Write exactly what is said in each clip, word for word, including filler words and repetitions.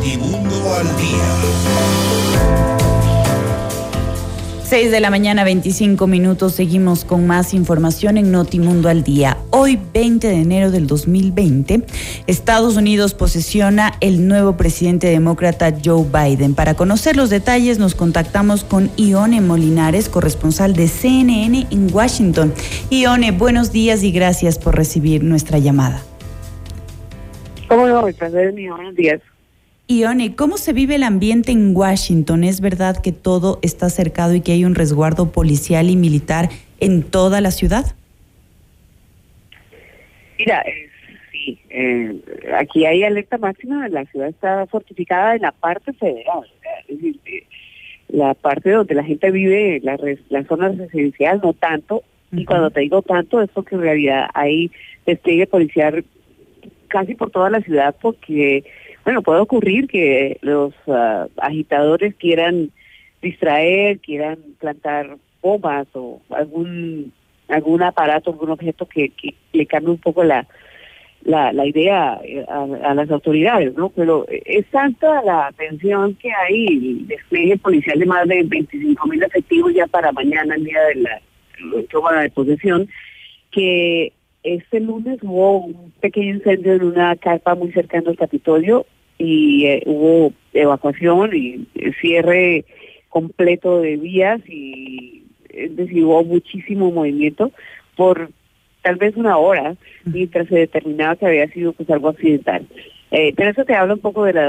Notimundo al Día. seis de la mañana, veinticinco minutos. Seguimos con más información en Notimundo al Día. Hoy, veinte de enero del dos mil veinte, Estados Unidos posesiona el nuevo presidente demócrata Joe Biden. Para conocer los detalles, nos contactamos con Ione Molinares, corresponsal de C N N en Washington. Ione, buenos días y gracias por recibir nuestra llamada. ¿Cómo no? Buenos días. Ione, ¿cómo se vive el ambiente en Washington? ¿Es verdad que todo está cercado y que hay un resguardo policial y militar en toda la ciudad? Mira, eh, sí, eh, aquí hay alerta máxima, la ciudad está fortificada en la parte federal, es decir, eh, la parte donde la gente vive, la, res, la zona residencial, no tanto, uh-huh. Y cuando te digo tanto es porque en realidad hay despliegue policial casi por toda la ciudad, porque bueno, puede ocurrir que los uh, agitadores quieran distraer, quieran plantar bombas o algún algún aparato, algún objeto que, que le cambie un poco la la, la idea a, a las autoridades, ¿no? Pero es tanta la atención que hay, el despliegue policial de más de veinticinco mil efectivos ya para mañana, el día de la toma de posesión, que este lunes hubo un pequeño incendio en una carpa muy cercana al Capitolio y eh, hubo evacuación y cierre completo de vías y es decir, hubo muchísimo movimiento por tal vez una hora mientras se determinaba que había sido pues algo accidental. Eh, pero eso te habla un poco de la,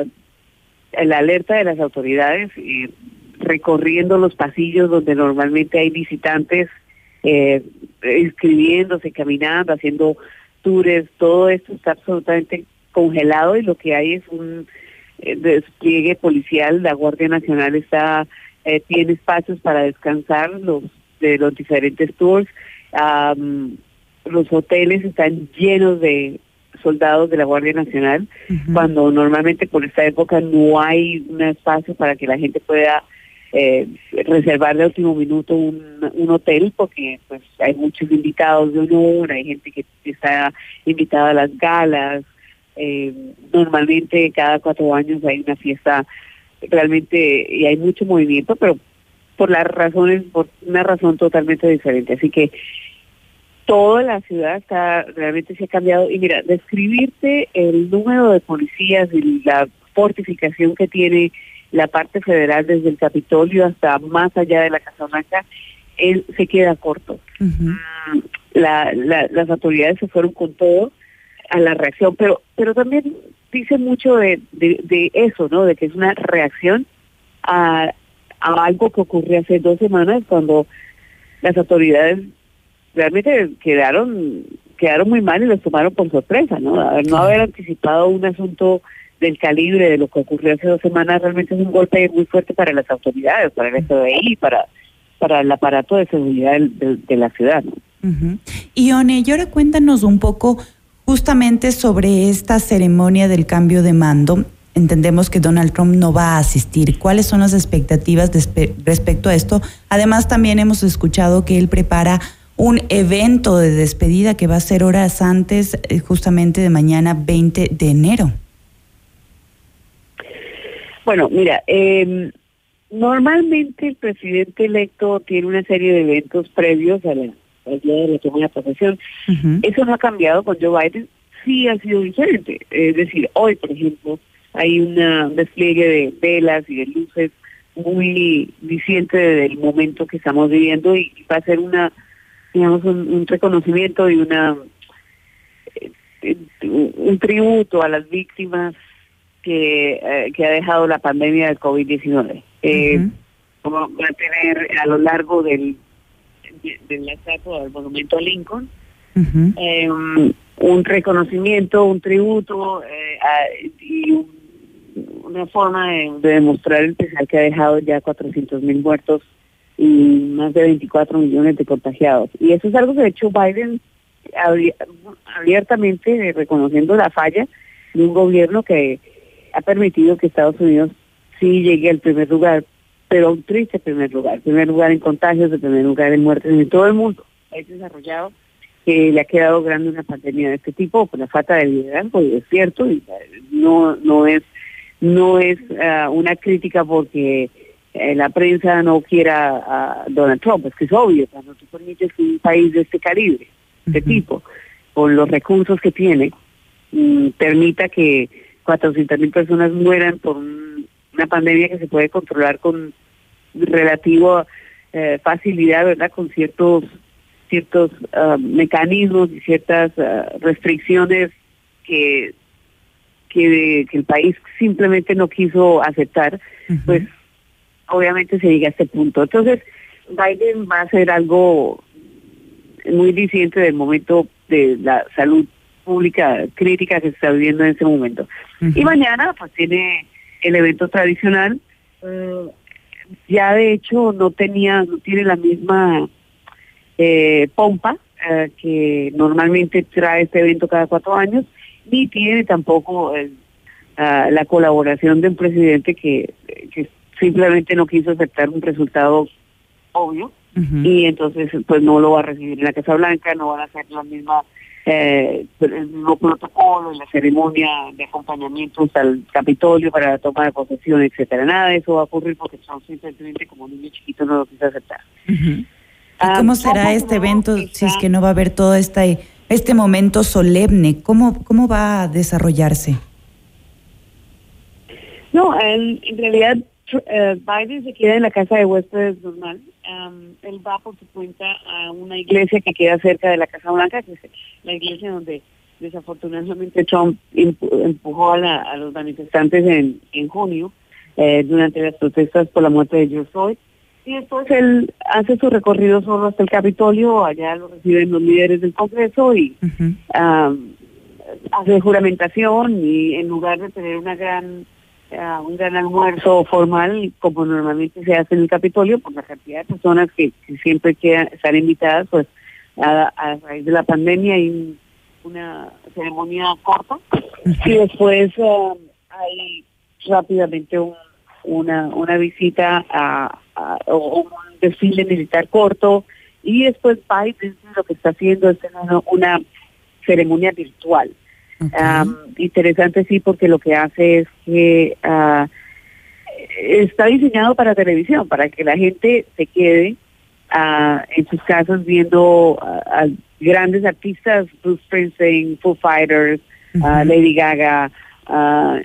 la alerta de las autoridades, eh, recorriendo los pasillos donde normalmente hay visitantes, eh, inscribiéndose, caminando, haciendo tours, todo esto está absolutamente congelado y lo que hay es un eh, despliegue policial. La Guardia Nacional está eh, tiene espacios para descansar los de los diferentes tours. Um, los hoteles están llenos de soldados de la Guardia Nacional, uh-huh. Cuando normalmente por esta época no hay un espacio para que la gente pueda eh, reservar de último minuto un, un hotel, porque pues hay muchos invitados de honor, hay gente que está invitada a las galas. Eh, normalmente cada cuatro años hay una fiesta realmente y hay mucho movimiento, pero por las razones, por una razón totalmente diferente. Así que toda la ciudad está realmente se ha cambiado. Y mira, describirte el número de policías y la fortificación que tiene la parte federal desde el Capitolio hasta más allá de la Casa Blanca, él se queda corto. Uh-huh. La, la, las autoridades se fueron con todo a la reacción, pero pero también dice mucho de, de, de eso, ¿no? De que es una reacción a, a algo que ocurrió hace dos semanas cuando las autoridades realmente quedaron quedaron muy mal y los tomaron por sorpresa, ¿no? No haber anticipado un asunto del calibre de lo que ocurrió hace dos semanas realmente es un golpe muy fuerte para las autoridades, para el F B I, para para el aparato de seguridad de, de, de la ciudad, ¿no? Uh-huh. Ione, y ahora cuéntanos un poco justamente sobre esta ceremonia del cambio de mando. Entendemos que Donald Trump no va a asistir. ¿Cuáles son las expectativas de, respecto a esto? Además, también hemos escuchado que él prepara un evento de despedida que va a ser horas antes, justamente de mañana, veinte de enero. Bueno, mira, eh, normalmente el presidente electo tiene una serie de eventos previos a la el día de la toma de posesión. Uh-huh. Eso no ha cambiado con Joe Biden, sí ha sido diferente. Es decir, hoy, por ejemplo, hay un despliegue de velas y de luces muy diciente del momento que estamos viviendo y va a ser una, digamos, un, un reconocimiento y una eh, un tributo a las víctimas que, eh, que ha dejado la pandemia del COVID diecinueve. Eh, uh-huh. Como va a tener a lo largo del de la estatua del monumento a Lincoln, uh-huh. eh, un, un reconocimiento, un tributo eh, a, y un, una forma de, de demostrar el pesar que ha dejado ya cuatrocientos mil muertos y más de veinticuatro millones de contagiados. Y eso es algo que de hecho Biden abri- abiertamente reconociendo la falla de un gobierno que ha permitido que Estados Unidos sí llegue al primer lugar, pero un triste primer lugar, primer lugar en contagios, el primer lugar en muertes en todo el mundo. País desarrollado que le ha quedado grande una pandemia de este tipo por la falta de liderazgo, y es cierto, y no no es no es uh, una crítica porque eh, la prensa no quiera a Donald Trump, es que es obvio, cuando tú permites que un país de este calibre, de este uh-huh. tipo, con los recursos que tiene, mm, permita que cuatrocientas mil personas mueran por un, una pandemia que se puede controlar con relativo eh, facilidad, ¿verdad? Con ciertos ciertos uh, mecanismos y ciertas uh, restricciones que, que que el país simplemente no quiso aceptar, uh-huh. pues obviamente se llega a este punto. Entonces, Biden va a hacer algo muy disidente del momento de la salud pública crítica que se está viviendo en ese momento. Uh-huh. Y mañana pues tiene el evento tradicional. Uh, ya de hecho no tenía, no tiene la misma eh, pompa uh, que normalmente trae este evento cada cuatro años, ni tiene tampoco el, uh, la colaboración de un presidente que, que simplemente no quiso aceptar un resultado obvio, uh-huh. y entonces pues no lo va a recibir en la Casa Blanca, no van a hacer la misma eh, el mismo protocolo, la ceremonia de acompañamiento hasta el Capitolio para la toma de posesión, etcétera. Nada de eso va a ocurrir porque Trump simplemente como niño chiquito no lo quiso aceptar. Uh-huh. ¿Y cómo um, será este evento está, si es que no va a haber todo este este momento solemne? ¿Cómo cómo va a desarrollarse? No, él, en realidad uh, Biden se queda en la casa de huéspedes normal. Um, él va por su cuenta a una iglesia que queda cerca de la Casa Blanca, que es la iglesia donde desafortunadamente Trump empujó a, la, a los manifestantes en, en junio, eh, durante las protestas por la muerte de George Floyd. Y después él hace su recorrido solo hasta el Capitolio, allá lo reciben los líderes del Congreso y uh-huh. um, hace juramentación, y en lugar de tener una gran Uh, un gran almuerzo formal como normalmente se hace en el Capitolio por la cantidad de personas que, que siempre quedan, están invitadas, pues a, a raíz de la pandemia hay una ceremonia corta, uh-huh. y después uh, hay rápidamente un, una una visita a, a, a un desfile militar corto, y después Biden lo que está haciendo es una, una ceremonia virtual. Okay. Um, interesante, sí, porque lo que hace es que uh, está diseñado para televisión, para que la gente se quede uh, en sus casas viendo uh, a grandes artistas, Bruce Springsteen, Foo Fighters, uh-huh. uh, Lady Gaga, uh,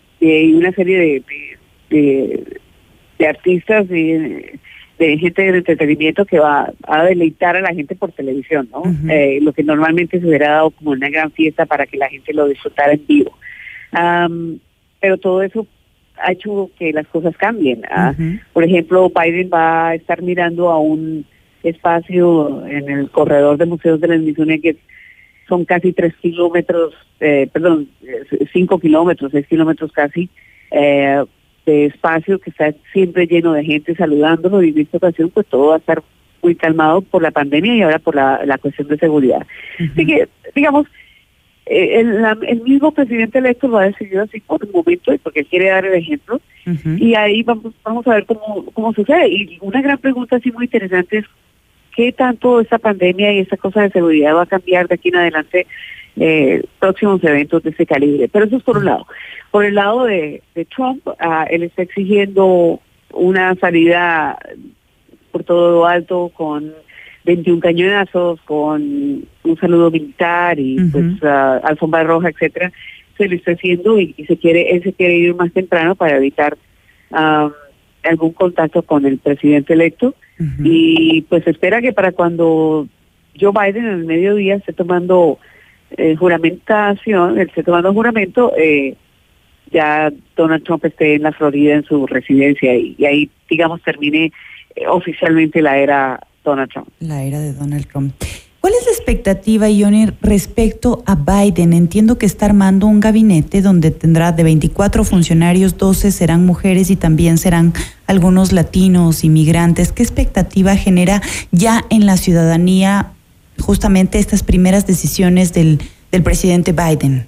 y una serie de, de, de, de artistas y de gente de entretenimiento que va a deleitar a la gente por televisión, ¿no? Uh-huh. Eh, lo que normalmente se hubiera dado como una gran fiesta para que la gente lo disfrutara en vivo. Um, pero todo eso ha hecho que las cosas cambien. Uh-huh. Uh, por ejemplo, Biden va a estar mirando a un espacio en el corredor de museos de la Smithsonian que son casi tres kilómetros, eh, perdón, cinco kilómetros, seis kilómetros casi, eh, de espacio que está siempre lleno de gente saludándolo, y en esta ocasión pues todo va a estar muy calmado por la pandemia y ahora por la, la cuestión de seguridad. Uh-huh. Así que, digamos, eh, el, la, el mismo presidente electo lo ha decidido así por el momento y porque él quiere dar el ejemplo, uh-huh. y ahí vamos vamos a ver cómo, cómo sucede. Y una gran pregunta así muy interesante es ¿qué tanto esta pandemia y esta cosa de seguridad va a cambiar de aquí en adelante eh, próximos eventos de ese calibre? Pero eso es por un lado. Por el lado de, de Trump, uh, él está exigiendo una salida por todo lo alto con veintiún cañonazos, con un saludo militar y uh-huh. pues uh, alfombra roja, etcétera. Se lo está haciendo y, y se quiere él se quiere ir más temprano para evitar um, algún contacto con el presidente electo. Uh-huh. Y pues espera que para cuando Joe Biden en el mediodía esté tomando eh, juramentación, él esté tomando juramento, eh, ya Donald Trump esté en la Florida en su residencia y, y ahí, digamos, termine eh, oficialmente la era Donald Trump. La era de Donald Trump. ¿Cuál es la expectativa, Yoni, respecto a Biden? Entiendo que está armando un gabinete donde tendrá de veinticuatro funcionarios, doce serán mujeres y también serán algunos latinos, inmigrantes. ¿Qué expectativa genera ya en la ciudadanía justamente estas primeras decisiones del, del presidente Biden?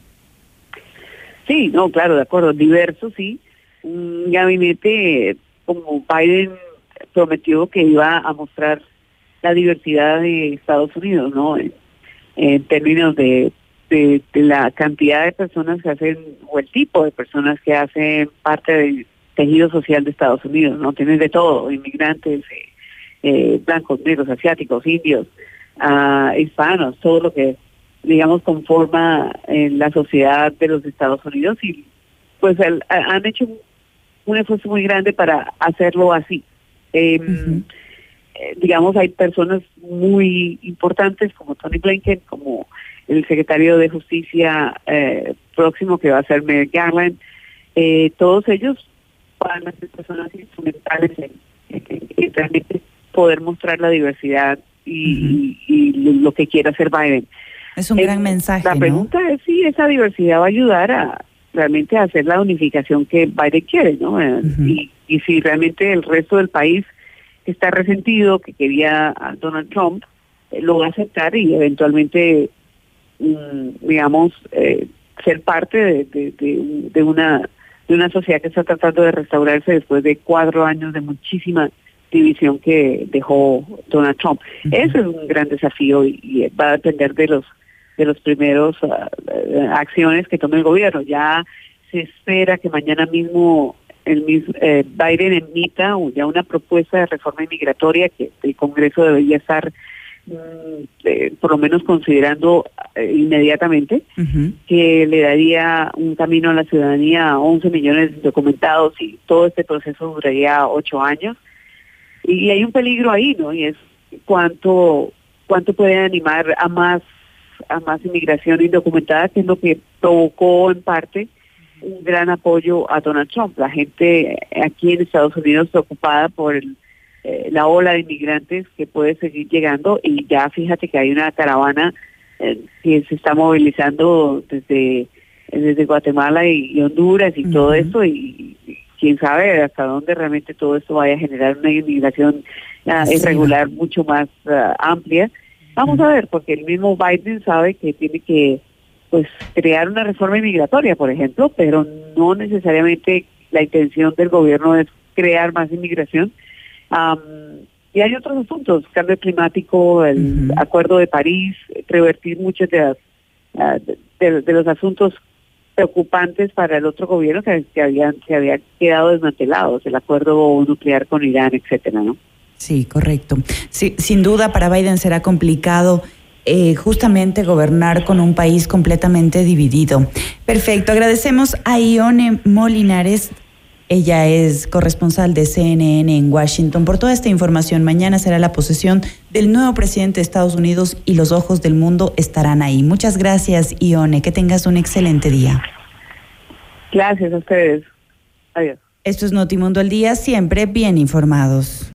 Sí, no, claro, de acuerdo, diverso, sí. Un gabinete como Biden prometió que iba a mostrar la diversidad de Estados Unidos, ¿no? En, en términos de de, de la cantidad de personas que hacen, o el tipo de personas que hacen parte del tejido social de Estados Unidos, ¿no? Tienes de todo, inmigrantes, eh, eh, blancos, negros, asiáticos, indios, uh, hispanos, todo lo que, digamos, conforma en la sociedad de los Estados Unidos, y pues el, han hecho un, un esfuerzo muy grande para hacerlo así. Eh, uh-huh. eh, digamos, hay personas muy importantes como Tony Blinken, como el secretario de Justicia eh, próximo que va a ser Merrick Garland, eh, todos ellos van a ser personas instrumentales en, en, en, en realmente poder mostrar la diversidad y, uh-huh. y, y lo que quiere hacer Biden. Es un eh, gran mensaje, La pregunta ¿no? es si esa diversidad va a ayudar a realmente a hacer la unificación que Biden quiere, ¿no? Uh-huh. Y, y si realmente el resto del país que está resentido, que quería a Donald Trump, eh, lo va a aceptar y eventualmente, mm, digamos, eh, ser parte de, de, de, de una de una sociedad que está tratando de restaurarse después de cuatro años de muchísima división que dejó Donald Trump. Uh-huh. Ese es un gran desafío y, y va a depender de los de los primeros uh, uh, acciones que tome el gobierno. Ya se espera que mañana mismo el mismo eh, Biden emita ya una propuesta de reforma inmigratoria que el Congreso debería estar Eh, por lo menos considerando eh, inmediatamente, uh-huh. que le daría un camino a la ciudadanía a once millones de documentados y todo este proceso duraría ocho años. Y, y hay un peligro ahí, ¿no? Y es cuánto cuánto puede animar a más a más inmigración indocumentada, que es lo que provocó en parte un gran apoyo a Donald Trump. La gente aquí en Estados Unidos preocupada por el Eh, la ola de inmigrantes que puede seguir llegando, y ya fíjate que hay una caravana eh, que se está movilizando desde desde Guatemala y, y Honduras y uh-huh. todo esto, y, y quién sabe hasta dónde realmente todo esto vaya a generar una inmigración uh, sí. irregular mucho más uh, amplia. Vamos uh-huh. a ver, porque el mismo Biden sabe que tiene que pues crear una reforma inmigratoria, por ejemplo, pero no necesariamente la intención del gobierno es crear más inmigración. Um, y hay otros asuntos, cambio climático, el uh-huh. Acuerdo de París, revertir muchos de, las, uh, de, de los asuntos preocupantes para el otro gobierno que, que habían que habían quedado desmantelados, el acuerdo nuclear con Irán, etcétera, ¿no? Sí, correcto. Sí, sin duda para Biden será complicado eh, justamente gobernar con un país completamente dividido. Perfecto, agradecemos a Ione Molinares. Ella es corresponsal de C N N en Washington por toda esta información. Mañana será la posesión del nuevo presidente de Estados Unidos y los ojos del mundo estarán ahí. Muchas gracias, Ione. Que tengas un excelente día. Gracias a ustedes. Adiós. Esto es Notimundo al Día, siempre bien informados.